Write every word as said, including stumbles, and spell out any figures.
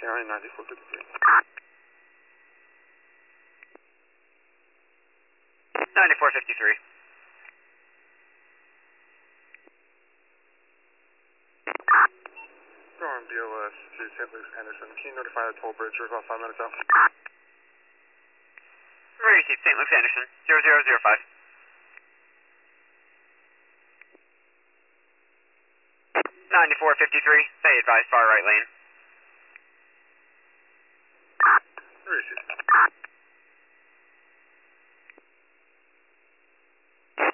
County, ninety-four fifty-three. ninety-four fifty-three. Storm B O S to Saint Luke's Anderson. Can you notify the toll bridge? We're about five minutes out. Received, Saint Luke's Anderson, zero zero zero five. ninety-four fifty-three, stay advised, far right lane. Received.